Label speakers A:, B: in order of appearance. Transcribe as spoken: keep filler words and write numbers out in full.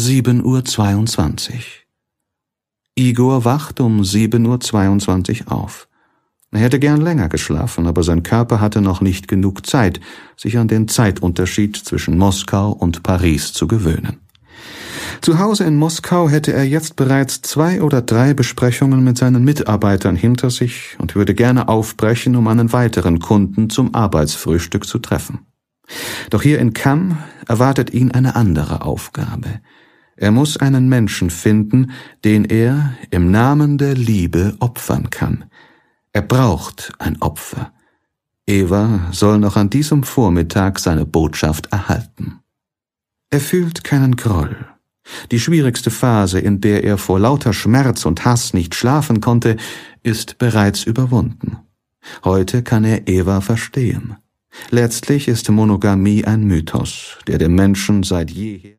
A: sieben Uhr zweiundzwanzig. Igor wacht um sieben Uhr zweiundzwanzig auf. Er hätte gern länger geschlafen, aber sein Körper hatte noch nicht genug Zeit, sich an den Zeitunterschied zwischen Moskau und Paris zu gewöhnen. Zu Hause in Moskau hätte er jetzt bereits zwei oder drei Besprechungen mit seinen Mitarbeitern hinter sich und würde gerne aufbrechen, um einen weiteren Kunden zum Arbeitsfrühstück zu treffen. Doch hier in Cannes erwartet ihn eine andere Aufgabe. Er muss einen Menschen finden, den er im Namen der Liebe opfern kann. Er braucht ein Opfer. Eva soll noch an diesem Vormittag seine Botschaft erhalten. Er fühlt keinen Groll. Die schwierigste Phase, in der er vor lauter Schmerz und Hass nicht schlafen konnte, ist bereits überwunden. Heute kann er Eva verstehen. Letztlich ist Monogamie ein Mythos, der dem Menschen seit jeher